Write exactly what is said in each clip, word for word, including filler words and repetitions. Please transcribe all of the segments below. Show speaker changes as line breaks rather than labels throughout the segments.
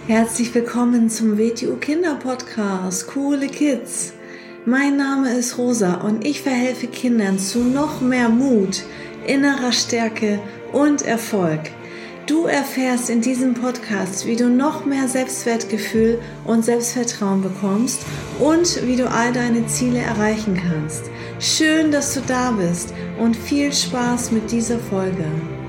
Herzlich willkommen zum W T U Kinder Podcast, Coole Kids. Mein Name ist Rosa und ich verhelfe Kindern zu noch mehr Mut, innerer Stärke und Erfolg. Du erfährst in diesem Podcast, wie du noch mehr Selbstwertgefühl und Selbstvertrauen bekommst und wie du all deine Ziele erreichen kannst. Schön, dass du da bist und viel Spaß mit dieser Folge.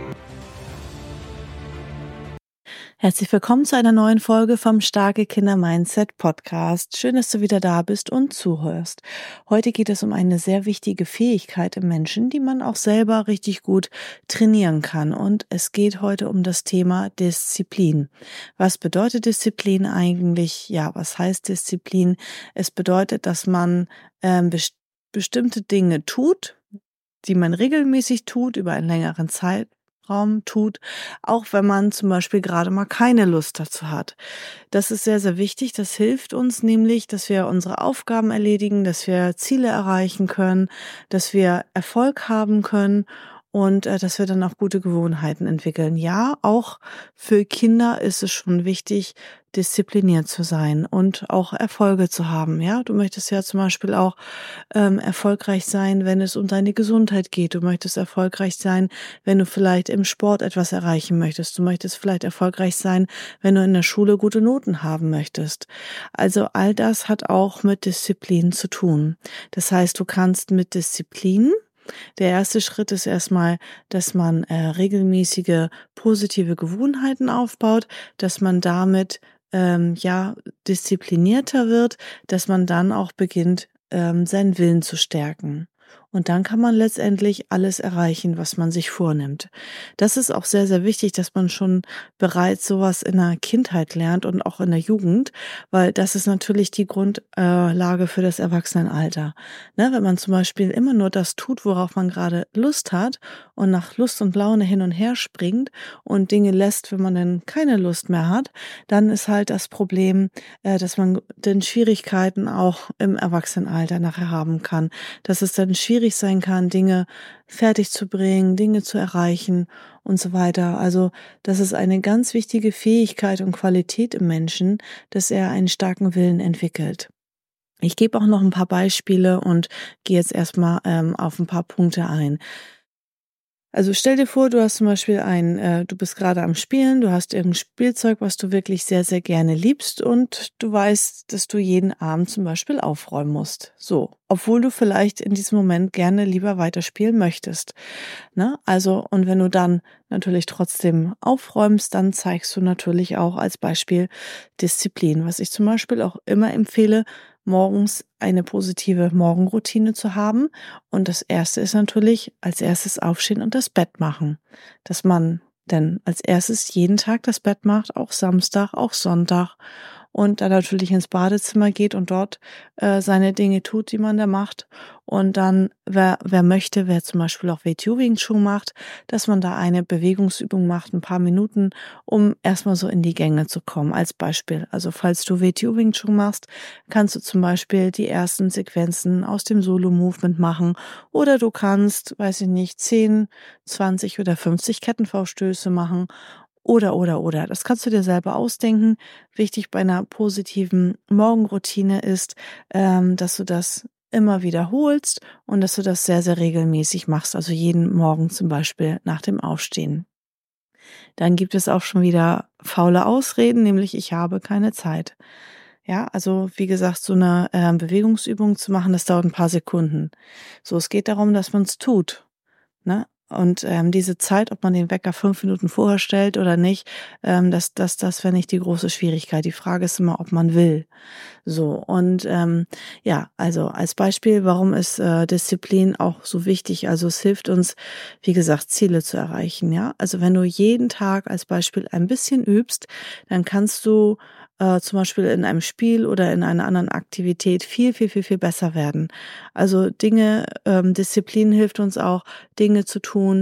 Herzlich willkommen zu einer neuen Folge vom Starke Kinder Mindset Podcast. Schön, dass du wieder da bist und zuhörst. Heute geht es um eine sehr wichtige Fähigkeit im Menschen, die man auch selber richtig gut trainieren kann. Und es geht heute um das Thema Disziplin. Was bedeutet Disziplin eigentlich? Ja, was heißt Disziplin? Es bedeutet, dass man ähm, best- bestimmte Dinge tut, die man regelmäßig tut über einen längeren Zeitraum. Raum tut, auch wenn man zum Beispiel gerade mal keine Lust dazu hat. Das ist sehr, sehr wichtig. Das hilft uns nämlich, dass wir unsere Aufgaben erledigen, dass wir Ziele erreichen können, dass wir Erfolg haben können und äh, dass wir dann auch gute Gewohnheiten entwickeln. Ja, auch für Kinder ist es schon wichtig, diszipliniert zu sein und auch Erfolge zu haben. Ja, du möchtest ja zum Beispiel auch ähm, erfolgreich sein, wenn es um deine Gesundheit geht. Du möchtest erfolgreich sein, wenn du vielleicht im Sport etwas erreichen möchtest. Du möchtest vielleicht erfolgreich sein, wenn du in der Schule gute Noten haben möchtest. Also all das hat auch mit Disziplin zu tun. Das heißt, du kannst mit Disziplin Der erste Schritt ist erstmal, dass man äh, regelmäßige positive Gewohnheiten aufbaut, dass man damit ähm, ja disziplinierter wird, dass man dann auch beginnt, ähm, seinen Willen zu stärken. Und dann kann man letztendlich alles erreichen, was man sich vornimmt. Das ist auch sehr, sehr wichtig, dass man schon bereits sowas in der Kindheit lernt und auch in der Jugend, weil das ist natürlich die Grundlage für das Erwachsenenalter. Ne, wenn man zum Beispiel immer nur das tut, worauf man gerade Lust hat und nach Lust und Laune hin und her springt und Dinge lässt, wenn man dann keine Lust mehr hat, dann ist halt das Problem, äh, dass man dann Schwierigkeiten auch im Erwachsenenalter nachher haben kann, dass es dann schwierig sein kann, Dinge fertig zu bringen, Dinge zu erreichen und so weiter. Also das ist eine ganz wichtige Fähigkeit und Qualität im Menschen, dass er einen starken Willen entwickelt. Ich gebe auch noch ein paar Beispiele und gehe jetzt erstmal ähm, auf ein paar Punkte ein. Also stell dir vor, du hast zum Beispiel ein, äh, du bist gerade am Spielen, du hast irgendein Spielzeug, was du wirklich sehr, sehr gerne liebst und du weißt, dass du jeden Abend zum Beispiel aufräumen musst. So, obwohl du vielleicht in diesem Moment gerne lieber weiterspielen möchtest. Ne? Also, und wenn du dann natürlich trotzdem aufräumst, dann zeigst du natürlich auch als Beispiel Disziplin, was ich zum Beispiel auch immer empfehle, morgens eine positive Morgenroutine zu haben. Und das erste ist natürlich als erstes aufstehen und das Bett machen. Dass man denn als erstes jeden Tag das Bett macht, auch Samstag, auch Sonntag. Und dann natürlich ins Badezimmer geht und dort äh, seine Dinge tut, die man da macht. Und dann, wer, wer möchte, wer zum Beispiel auch W T U Wing Chun macht, dass man da eine Bewegungsübung macht, ein paar Minuten, um erstmal so in die Gänge zu kommen, als Beispiel. Also falls du W T U Wing Chun machst, kannst du zum Beispiel die ersten Sequenzen aus dem Solo-Movement machen oder du kannst, weiß ich nicht, zehn, zwanzig oder fünfzig Kettenfauststöße machen. Oder, oder, oder. Das kannst du dir selber ausdenken. Wichtig bei einer positiven Morgenroutine ist, ähm, dass du das immer wiederholst und dass du das sehr, sehr regelmäßig machst. Also jeden Morgen zum Beispiel nach dem Aufstehen. Dann gibt es auch schon wieder faule Ausreden, nämlich ich habe keine Zeit. Ja, also wie gesagt, so eine äh, Bewegungsübung zu machen, das dauert ein paar Sekunden. So, es geht darum, dass man es tut. Ne? Und ähm, diese Zeit, ob man den Wecker fünf Minuten vorher stellt oder nicht, ähm, das, das, das wäre nicht die große Schwierigkeit. Die Frage ist immer, ob man will. So, und ähm, ja, also als Beispiel, warum ist äh, Disziplin auch so wichtig? Also es hilft uns, wie gesagt, Ziele zu erreichen. Ja, also wenn du jeden Tag als Beispiel ein bisschen übst, dann kannst du äh, zum Beispiel in einem Spiel oder in einer anderen Aktivität viel, viel, viel, viel besser werden. Also Dinge, ähm, Disziplin hilft uns auch, Dinge zu tun,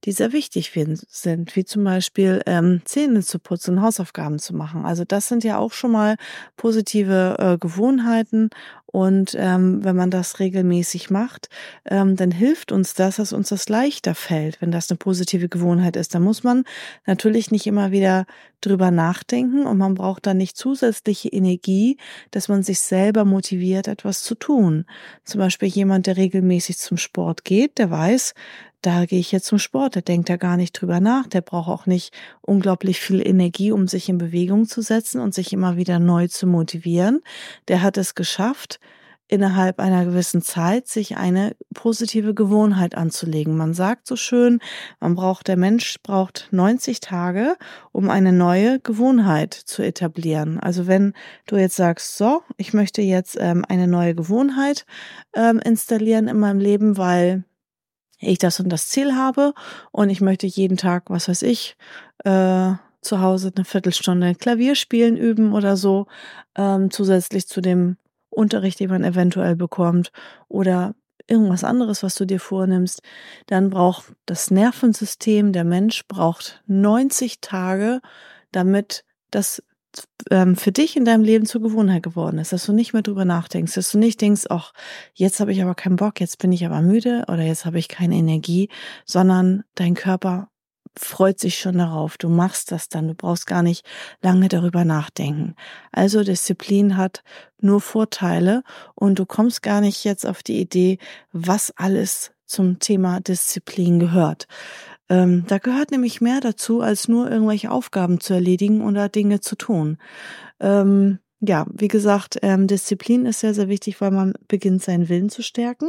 die sehr wichtig sind, wie zum Beispiel ähm, Zähne zu putzen, Hausaufgaben zu machen. Also das sind ja auch schon mal positive äh, Gewohnheiten. Und ähm, wenn man das regelmäßig macht, ähm, dann hilft uns das, dass uns das leichter fällt, wenn das eine positive Gewohnheit ist. Da muss man natürlich nicht immer wieder drüber nachdenken und man braucht dann nicht zusätzliche Energie, dass man sich selber motiviert, etwas zu tun. Zum Beispiel jemand, der regelmäßig zum Sport geht, der weiß, da gehe ich jetzt zum Sport, der denkt da gar nicht drüber nach, der braucht auch nicht unglaublich viel Energie, um sich in Bewegung zu setzen und sich immer wieder neu zu motivieren. Der hat es geschafft, innerhalb einer gewissen Zeit sich eine positive Gewohnheit anzulegen. Man sagt so schön, man braucht, der Mensch braucht neunzig Tage, um eine neue Gewohnheit zu etablieren. Also wenn du jetzt sagst, so, ich möchte jetzt ähm, eine neue Gewohnheit ähm, installieren in meinem Leben, weil ich das und das Ziel habe und ich möchte jeden Tag, was weiß ich, äh, zu Hause eine Viertelstunde Klavier spielen üben oder so, ähm, zusätzlich zu dem Unterricht, den man eventuell bekommt oder irgendwas anderes, was du dir vornimmst, dann braucht das Nervensystem, der Mensch braucht neunzig Tage, damit das ähm, für dich in deinem Leben zur Gewohnheit geworden ist, dass du nicht mehr drüber nachdenkst, dass du nicht denkst, ach, jetzt habe ich aber keinen Bock, jetzt bin ich aber müde oder jetzt habe ich keine Energie, sondern dein Körper freut sich schon darauf. Du machst das dann. Du brauchst gar nicht lange darüber nachdenken. Also Disziplin hat nur Vorteile und du kommst gar nicht jetzt auf die Idee, was alles zum Thema Disziplin gehört. Ähm, da gehört nämlich mehr dazu, als nur irgendwelche Aufgaben zu erledigen oder Dinge zu tun. Ähm, ja, wie gesagt, ähm, Disziplin ist sehr, sehr wichtig, weil man beginnt, seinen Willen zu stärken.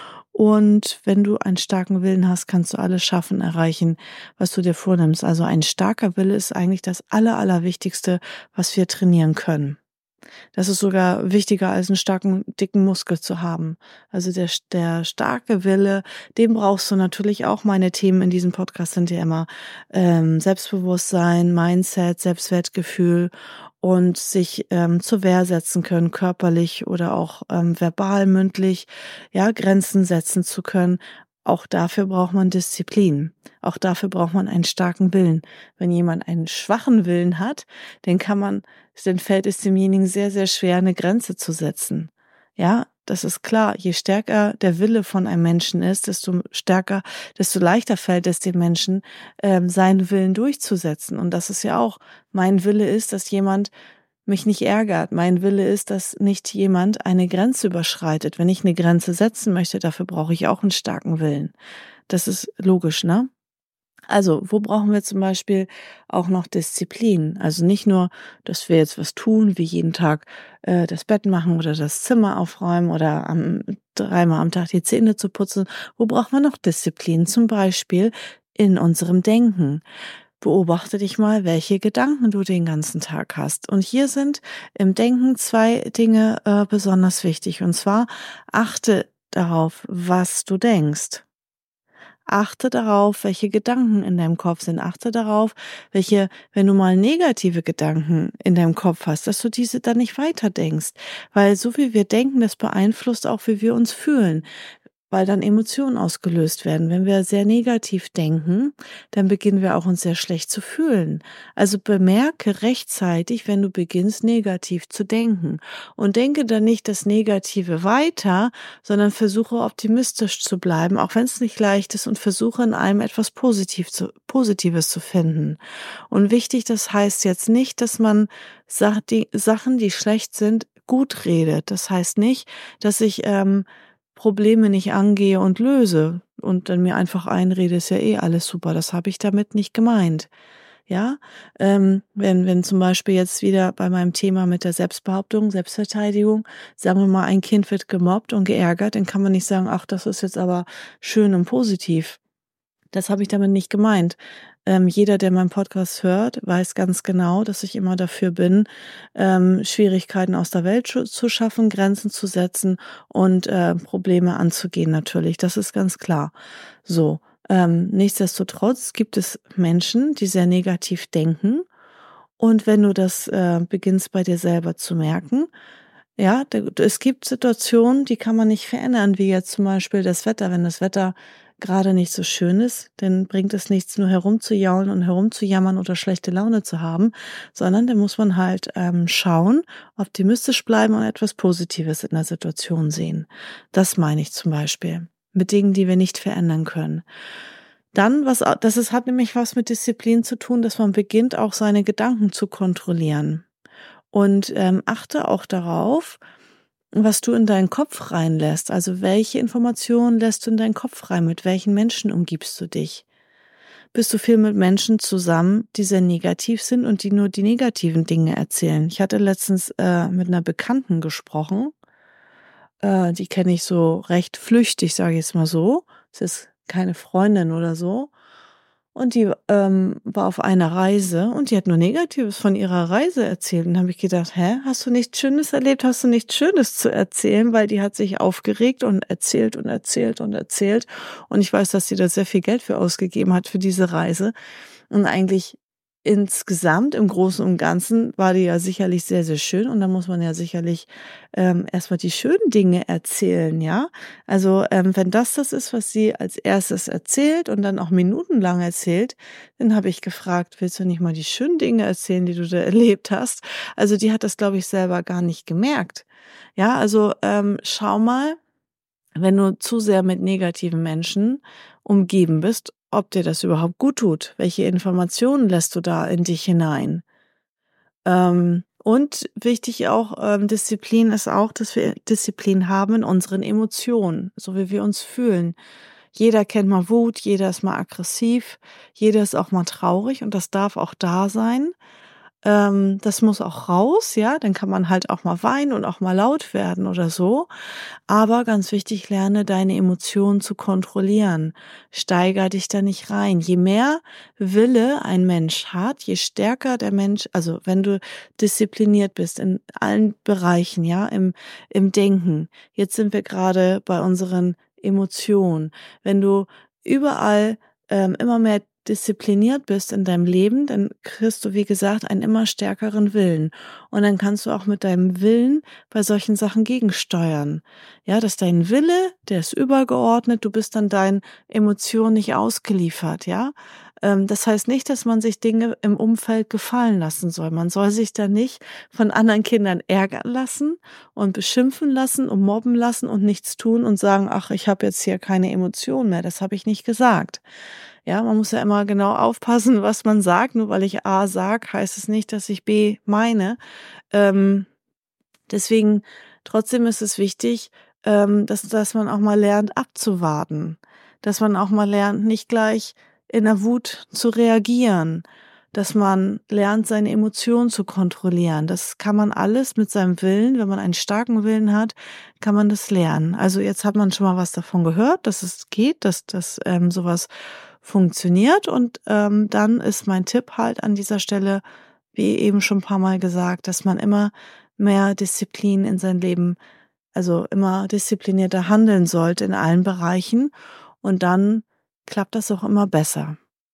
Und wenn du einen starken Willen hast, kannst du alles schaffen, erreichen, was du dir vornimmst. Also ein starker Wille ist eigentlich das Aller, Allerwichtigste, was wir trainieren können. Das ist sogar wichtiger, als einen starken, dicken Muskel zu haben. Also der, der starke Wille, den brauchst du natürlich auch. Meine Themen in diesem Podcast sind ja immer ähm, Selbstbewusstsein, Mindset, Selbstwertgefühl und sich ähm, zur Wehr setzen können, körperlich oder auch ähm, verbal, mündlich, ja, Grenzen setzen zu können. Auch dafür braucht man Disziplin. Auch dafür braucht man einen starken Willen. Wenn jemand einen schwachen Willen hat, dann kann man, dann fällt es demjenigen sehr, sehr schwer, eine Grenze zu setzen. Ja, das ist klar. Je stärker der Wille von einem Menschen ist, desto stärker, desto leichter fällt es dem Menschen, ähm, seinen Willen durchzusetzen. Und das ist ja auch, mein Wille ist, dass jemand mich nicht ärgert. Mein Wille ist, dass nicht jemand eine Grenze überschreitet. Wenn ich eine Grenze setzen möchte, dafür brauche ich auch einen starken Willen. Das ist logisch, ne? Also, wo brauchen wir zum Beispiel auch noch Disziplin? Also nicht nur, dass wir jetzt was tun, wie jeden Tag äh, das Bett machen oder das Zimmer aufräumen oder am, dreimal am Tag die Zähne zu putzen. Wo brauchen wir noch Disziplin? Zum Beispiel in unserem Denken. Beobachte dich mal, welche Gedanken du den ganzen Tag hast. Und hier sind im Denken zwei Dinge äh, besonders wichtig. Und zwar achte darauf, was du denkst. Achte darauf, welche Gedanken in deinem Kopf sind. Achte darauf, welche, wenn du mal negative Gedanken in deinem Kopf hast, dass du diese dann nicht weiter denkst. Weil so wie wir denken, das beeinflusst auch, wie wir uns fühlen. Weil dann Emotionen ausgelöst werden. Wenn wir sehr negativ denken, dann beginnen wir auch uns sehr schlecht zu fühlen. Also bemerke rechtzeitig, wenn du beginnst, negativ zu denken. Und denke dann nicht das Negative weiter, sondern versuche optimistisch zu bleiben, auch wenn es nicht leicht ist, und versuche in einem etwas Positiv zu, Positives zu finden. Und wichtig, das heißt jetzt nicht, dass man die Sachen, die schlecht sind, gut redet. Das heißt nicht, dass ich ähm, Probleme nicht angehe und löse und dann mir einfach einrede, ist ja eh alles super. Das habe ich damit nicht gemeint. Ja, ähm, wenn, wenn zum Beispiel jetzt wieder bei meinem Thema mit der Selbstbehauptung, Selbstverteidigung, sagen wir mal, ein Kind wird gemobbt und geärgert, dann kann man nicht sagen, ach, das ist jetzt aber schön und positiv. Das habe ich damit nicht gemeint. Ähm, jeder, der meinen Podcast hört, weiß ganz genau, dass ich immer dafür bin, ähm, Schwierigkeiten aus der Welt zu, zu schaffen, Grenzen zu setzen und äh, Probleme anzugehen natürlich. Das ist ganz klar. So, ähm, nichtsdestotrotz gibt es Menschen, die sehr negativ denken. Und wenn du das äh, beginnst bei dir selber zu merken, ja, da, es gibt Situationen, die kann man nicht verändern, wie jetzt zum Beispiel das Wetter. Wenn das Wetter gerade nicht so schön ist, dann bringt es nichts, nur herumzujaulen und herumzujammern oder schlechte Laune zu haben, sondern dann muss man halt ähm, schauen, optimistisch bleiben und etwas Positives in der Situation sehen. Das meine ich zum Beispiel mit Dingen, die wir nicht verändern können. Dann, was, das ist, hat nämlich was mit Disziplin zu tun, dass man beginnt, auch seine Gedanken zu kontrollieren. Und ähm, achte auch darauf, was du in deinen Kopf reinlässt. Also welche Informationen lässt du in deinen Kopf rein? Mit welchen Menschen umgibst du dich? Bist du viel mit Menschen zusammen, die sehr negativ sind und die nur die negativen Dinge erzählen? Ich hatte letztens äh, mit einer Bekannten gesprochen. Äh, die kenne ich so recht flüchtig, sage ich jetzt mal so. Es ist keine Freundin oder so. Und die ähm, war auf einer Reise und die hat nur Negatives von ihrer Reise erzählt. Und da habe ich gedacht, hä, hast du nichts Schönes erlebt? Hast du nichts Schönes zu erzählen? Weil die hat sich aufgeregt und erzählt und erzählt und erzählt. Und ich weiß, dass sie da sehr viel Geld für ausgegeben hat für diese Reise. Und eigentlich insgesamt, im Großen und Ganzen, war die ja sicherlich sehr, sehr schön. Und da muss man ja sicherlich ähm, erstmal die schönen Dinge erzählen, ja. Also ähm, wenn das das ist, was sie als erstes erzählt und dann auch minutenlang erzählt, dann habe ich gefragt, willst du nicht mal die schönen Dinge erzählen, die du da erlebt hast? Also die hat das, glaube ich, selber gar nicht gemerkt. Ja, also ähm, schau mal, wenn du zu sehr mit negativen Menschen umgeben bist, ob dir das überhaupt gut tut. Welche Informationen lässt du da in dich hinein? Ähm, und wichtig auch, ähm, Disziplin ist auch, dass wir Disziplin haben in unseren Emotionen, so wie wir uns fühlen. Jeder kennt mal Wut, jeder ist mal aggressiv, jeder ist auch mal traurig und das darf auch da sein. Ähm, das muss auch raus, ja, dann kann man halt auch mal weinen und auch mal laut werden oder so. Aber ganz wichtig, lerne deine Emotionen zu kontrollieren. Steiger dich da nicht rein. Je mehr Wille ein Mensch hat, je stärker der Mensch, also wenn du diszipliniert bist in allen Bereichen, ja, im, im Denken. Jetzt sind wir gerade bei unseren Emotionen. Wenn du überall ähm, immer mehr diszipliniert bist in deinem Leben, dann kriegst du, wie gesagt, einen immer stärkeren Willen. Und dann kannst du auch mit deinem Willen bei solchen Sachen gegensteuern. Ja, dass dein Wille, der ist übergeordnet, du bist dann deinen Emotionen nicht ausgeliefert, ja. Ähm, das heißt nicht, dass man sich Dinge im Umfeld gefallen lassen soll. Man soll sich da nicht von anderen Kindern ärgern lassen und beschimpfen lassen und mobben lassen und nichts tun und sagen, ach, ich habe jetzt hier keine Emotionen mehr. Das habe ich nicht gesagt. Ja, man muss ja immer genau aufpassen, was man sagt. Nur weil ich A sag, heißt es nicht, dass ich B meine. Ähm, deswegen, trotzdem ist es wichtig, ähm, dass, dass man auch mal lernt, abzuwarten. Dass man auch mal lernt, nicht gleich in der Wut zu reagieren. Dass man lernt, seine Emotionen zu kontrollieren. Das kann man alles mit seinem Willen, wenn man einen starken Willen hat, kann man das lernen. Also jetzt hat man schon mal was davon gehört, dass es geht, dass, dass ähm, sowas funktioniert. Und ähm, dann ist mein Tipp halt an dieser Stelle, wie eben schon ein paar Mal gesagt, dass man immer mehr Disziplin in sein Leben, also immer disziplinierter handeln sollte in allen Bereichen. Und dann klappt das auch immer besser.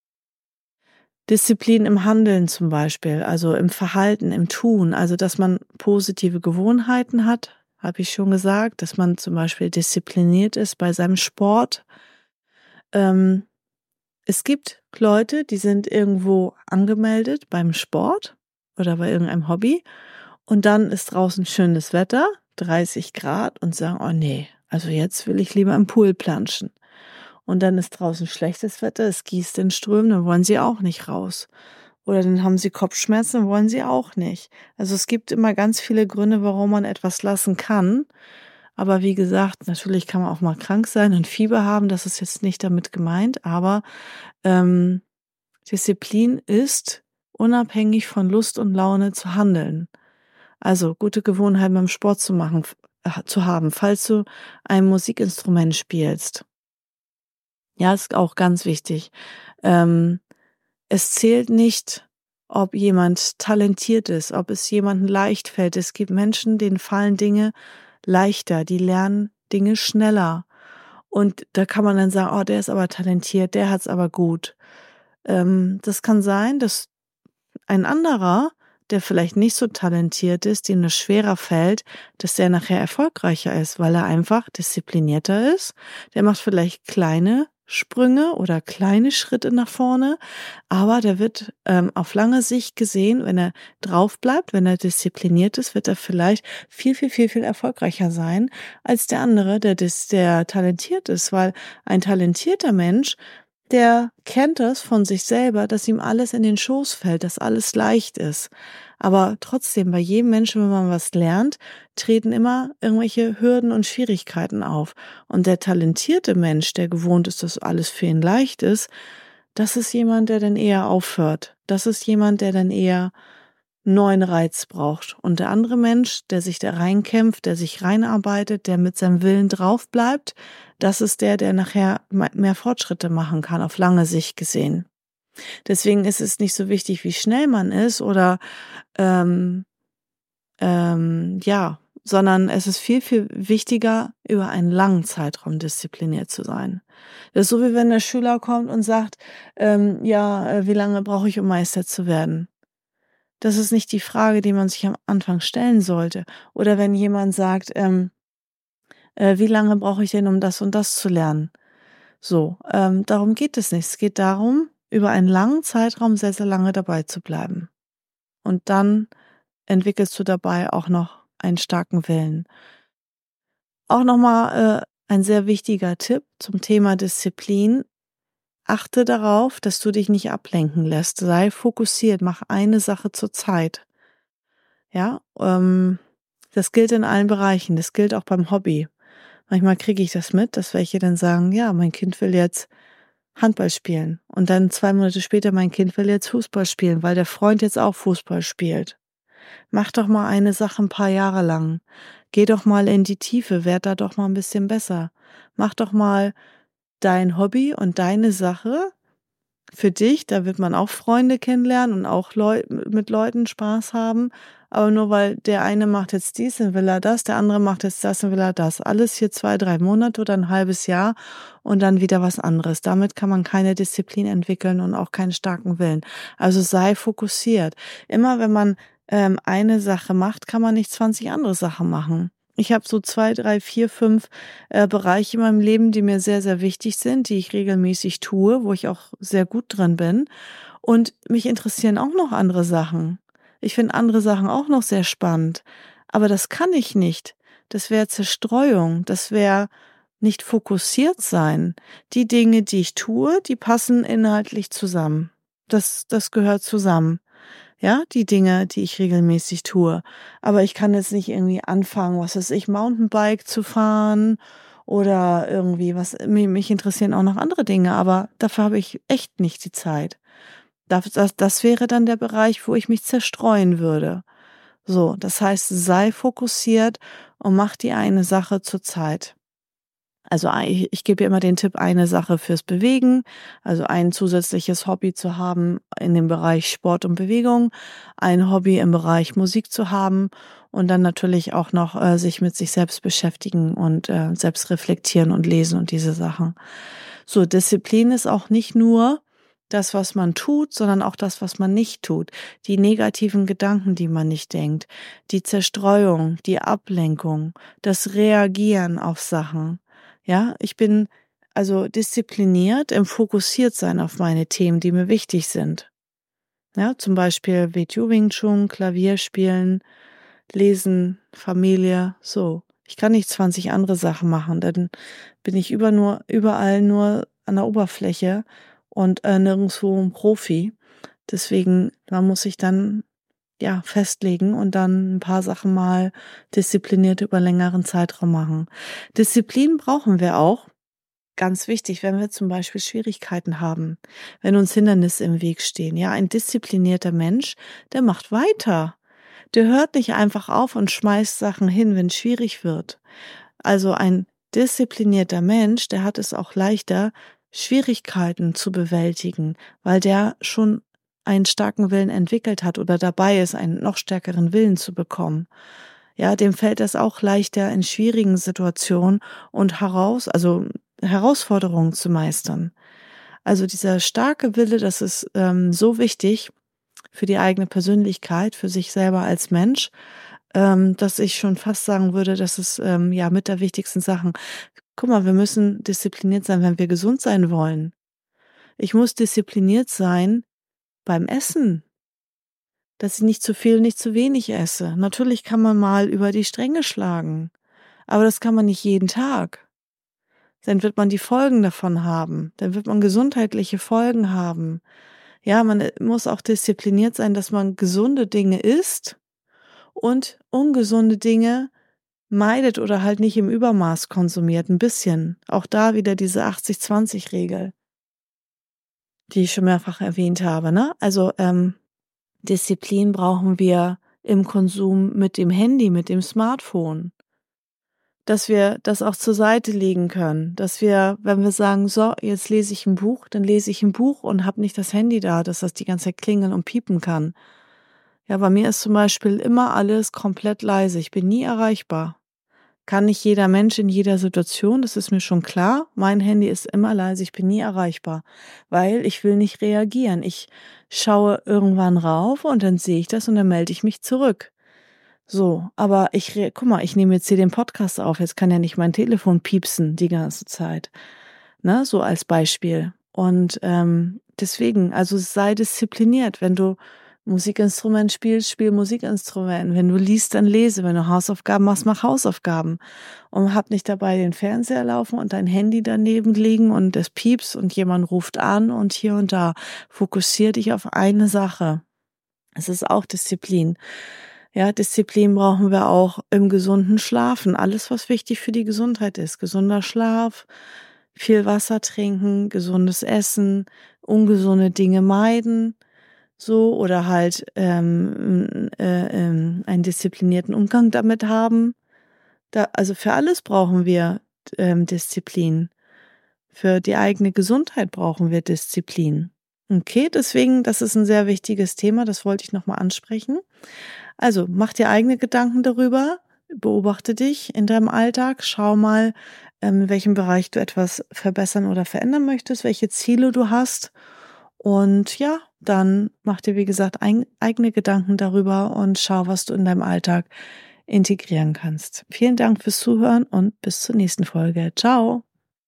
Disziplin im Handeln zum Beispiel, also im Verhalten, im Tun, also dass man positive Gewohnheiten hat, habe ich schon gesagt, dass man zum Beispiel diszipliniert ist bei seinem Sport. Ähm, es gibt Leute, die sind irgendwo angemeldet beim Sport oder bei irgendeinem Hobby und dann ist draußen schönes Wetter, dreißig Grad und sagen, oh nee, also jetzt will ich lieber im Pool planschen. Und dann ist draußen schlechtes Wetter, es gießt in Strömen, dann wollen sie auch nicht raus. Oder dann haben sie Kopfschmerzen, dann wollen sie auch nicht. Also es gibt immer ganz viele Gründe, warum man etwas lassen kann. Aber wie gesagt, natürlich kann man auch mal krank sein und Fieber haben, das ist jetzt nicht damit gemeint. Aber ähm, Disziplin ist, unabhängig von Lust und Laune zu handeln. Also gute Gewohnheiten beim Sport zu machen, äh, zu haben, falls du ein Musikinstrument spielst. Ja, ist auch ganz wichtig. Ähm, es zählt nicht, ob jemand talentiert ist, ob es jemandem leicht fällt. Es gibt Menschen, denen fallen Dinge leichter, die lernen Dinge schneller. Und da kann man dann sagen, oh, der ist aber talentiert, der hat's aber gut. Ähm, das kann sein, dass ein anderer, der vielleicht nicht so talentiert ist, dem es schwerer fällt, dass der nachher erfolgreicher ist, weil er einfach disziplinierter ist. Der macht vielleicht kleine Sprünge oder kleine Schritte nach vorne, aber der wird ähm, auf lange Sicht gesehen, wenn er drauf bleibt, wenn er diszipliniert ist, wird er vielleicht viel, viel, viel, viel erfolgreicher sein als der andere, der, dis- der talentiert ist, weil ein talentierter Mensch, der kennt das von sich selber, dass ihm alles in den Schoß fällt, dass alles leicht ist. Aber trotzdem, bei jedem Menschen, wenn man was lernt, treten immer irgendwelche Hürden und Schwierigkeiten auf. Und der talentierte Mensch, der gewohnt ist, dass alles für ihn leicht ist, das ist jemand, der dann eher aufhört. Das ist jemand, der dann eher neuen Reiz braucht. Und der andere Mensch, der sich da reinkämpft, der sich reinarbeitet, der mit seinem Willen drauf bleibt, das ist der, der nachher mehr Fortschritte machen kann, auf lange Sicht gesehen. Deswegen ist es nicht so wichtig, wie schnell man ist oder ähm, ähm, ja, sondern es ist viel, viel wichtiger, über einen langen Zeitraum diszipliniert zu sein. Das ist so, wie wenn der Schüler kommt und sagt, ähm, ja, äh, wie lange brauche ich, um Meister zu werden? Das ist nicht die Frage, die man sich am Anfang stellen sollte. Oder wenn jemand sagt, ähm, äh, wie lange brauche ich denn, um das und das zu lernen? So, ähm, darum geht es nicht. Es geht darum, über einen langen Zeitraum sehr, sehr lange dabei zu bleiben. Und dann entwickelst du dabei auch noch einen starken Willen. Auch nochmal äh, ein sehr wichtiger Tipp zum Thema Disziplin. Achte darauf, dass du dich nicht ablenken lässt. Sei fokussiert, mach eine Sache zur Zeit. Ja, ähm, das gilt in allen Bereichen. Das gilt auch beim Hobby. Manchmal kriege ich das mit, dass welche dann sagen, ja, mein Kind will jetzt Handball spielen. Und dann zwei Monate später, mein Kind will jetzt Fußball spielen, weil der Freund jetzt auch Fußball spielt. Mach doch mal eine Sache ein paar Jahre lang. Geh doch mal in die Tiefe, werd da doch mal ein bisschen besser. Mach doch mal dein Hobby und deine Sache für dich. Da wird man auch Freunde kennenlernen und auch Leu- mit Leuten Spaß haben. Aber nur weil der eine macht jetzt dies, dann will er das, der andere macht jetzt das, dann will er das. Alles hier zwei, drei Monate oder ein halbes Jahr und dann wieder was anderes. Damit kann man keine Disziplin entwickeln und auch keinen starken Willen. Also sei fokussiert. Immer wenn man ähm, eine Sache macht, kann man nicht zwanzig andere Sachen machen. Ich habe so zwei, drei, vier, fünf äh, Bereiche in meinem Leben, die mir sehr, sehr wichtig sind, die ich regelmäßig tue, wo ich auch sehr gut drin bin. Und mich interessieren auch noch andere Sachen. Ich finde andere Sachen auch noch sehr spannend. Aber das kann ich nicht. Das wäre Zerstreuung. Das wäre nicht fokussiert sein. Die Dinge, die ich tue, die passen inhaltlich zusammen. Das, das gehört zusammen. Ja, die Dinge, die ich regelmäßig tue. Aber ich kann jetzt nicht irgendwie anfangen, was weiß ich, Mountainbike zu fahren oder irgendwie was. Mich interessieren auch noch andere Dinge, aber dafür habe ich echt nicht die Zeit. Das, das, das wäre dann der Bereich, wo ich mich zerstreuen würde. So, das heißt, sei fokussiert und mach die eine Sache zur Zeit. Also ich, ich gebe immer den Tipp, eine Sache fürs Bewegen, also ein zusätzliches Hobby zu haben in dem Bereich Sport und Bewegung, ein Hobby im Bereich Musik zu haben und dann natürlich auch noch äh, sich mit sich selbst beschäftigen und äh, selbst reflektieren und lesen und diese Sachen. So, Disziplin ist auch nicht nur das, was man tut, sondern auch das, was man nicht tut. Die negativen Gedanken, die man nicht denkt, die Zerstreuung, die Ablenkung, das Reagieren auf Sachen. Ja, ich bin also diszipliniert im Fokussiertsein auf meine Themen, die mir wichtig sind. Ja, zum Beispiel W T U Wing Chun, Klavier spielen, lesen, Familie, so. Ich kann nicht zwanzig andere Sachen machen, dann bin ich über nur, überall nur an der Oberfläche und äh, nirgendwo ein Profi. Deswegen, da muss ich dann ja festlegen und dann ein paar Sachen mal diszipliniert über längeren Zeitraum machen. Disziplin brauchen wir auch. Ganz wichtig, wenn wir zum Beispiel Schwierigkeiten haben, wenn uns Hindernisse im Weg stehen. Ja, ein disziplinierter Mensch, der macht weiter. Der hört nicht einfach auf und schmeißt Sachen hin, wenn es schwierig wird. Also ein disziplinierter Mensch, der hat es auch leichter, Schwierigkeiten zu bewältigen, weil der schon einen starken Willen entwickelt hat oder dabei ist, einen noch stärkeren Willen zu bekommen. Ja, dem fällt es auch leichter, in schwierigen Situationen und heraus, also Herausforderungen zu meistern. Also dieser starke Wille, das ist ähm, so wichtig für die eigene Persönlichkeit, für sich selber als Mensch, ähm, dass ich schon fast sagen würde, das ist ähm, ja mit der wichtigsten Sachen. Guck mal, wir müssen diszipliniert sein, wenn wir gesund sein wollen. Ich muss diszipliniert sein beim Essen, dass ich nicht zu viel, nicht zu wenig esse. Natürlich kann man mal über die Stränge schlagen, aber das kann man nicht jeden Tag. Dann wird man die Folgen davon haben, dann wird man gesundheitliche Folgen haben. Ja, man muss auch diszipliniert sein, dass man gesunde Dinge isst und ungesunde Dinge meidet oder halt nicht im Übermaß konsumiert, ein bisschen. Auch da wieder diese achtzig zwanzig Regel, die ich schon mehrfach erwähnt habe, ne? Also ähm, Disziplin brauchen wir im Konsum mit dem Handy, mit dem Smartphone. Dass wir das auch zur Seite legen können, dass wir, wenn wir sagen, so, jetzt lese ich ein Buch, dann lese ich ein Buch und habe nicht das Handy da, dass das die ganze Zeit klingeln und piepen kann. Ja, bei mir ist zum Beispiel immer alles komplett leise, ich bin nie erreichbar. Kann nicht jeder Mensch in jeder Situation, das ist mir schon klar. Mein Handy ist immer leise, ich bin nie erreichbar, weil ich will nicht reagieren. Ich schaue irgendwann rauf und dann sehe ich das und dann melde ich mich zurück. So, aber ich, guck mal, ich nehme jetzt hier den Podcast auf, jetzt kann ja nicht mein Telefon piepsen die ganze Zeit, ne, so als Beispiel. Und ähm, deswegen, also sei diszipliniert, wenn du Musikinstrument spielst, spiel Musikinstrument, wenn du liest, dann lese, wenn du Hausaufgaben machst, mach Hausaufgaben und hab nicht dabei den Fernseher laufen und dein Handy daneben liegen und es piepst und jemand ruft an und hier und da. Fokussier dich auf eine Sache. Es ist auch Disziplin. Ja, Disziplin brauchen wir auch im gesunden Schlafen. Alles, was wichtig für die Gesundheit ist. Gesunder Schlaf, viel Wasser trinken, gesundes Essen, ungesunde Dinge meiden, so, oder halt ähm, äh, ähm, einen disziplinierten Umgang damit haben. Da, also für alles brauchen wir ähm, Disziplin. Für die eigene Gesundheit brauchen wir Disziplin. Okay, deswegen, das ist ein sehr wichtiges Thema, das wollte ich nochmal ansprechen. Also mach dir eigene Gedanken darüber, beobachte dich in deinem Alltag, schau mal, in welchem Bereich du etwas verbessern oder verändern möchtest, welche Ziele du hast und ja, dann mach dir, wie gesagt, ein, eigene Gedanken darüber und schau, was du in deinem Alltag integrieren kannst. Vielen Dank fürs Zuhören und bis zur nächsten Folge. Ciao!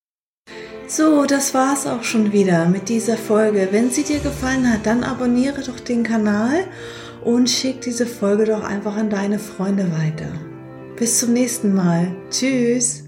So, das war's auch schon wieder mit dieser Folge. Wenn sie dir gefallen hat, dann abonniere doch den Kanal und schick diese Folge doch einfach an deine Freunde weiter. Bis zum nächsten Mal. Tschüss!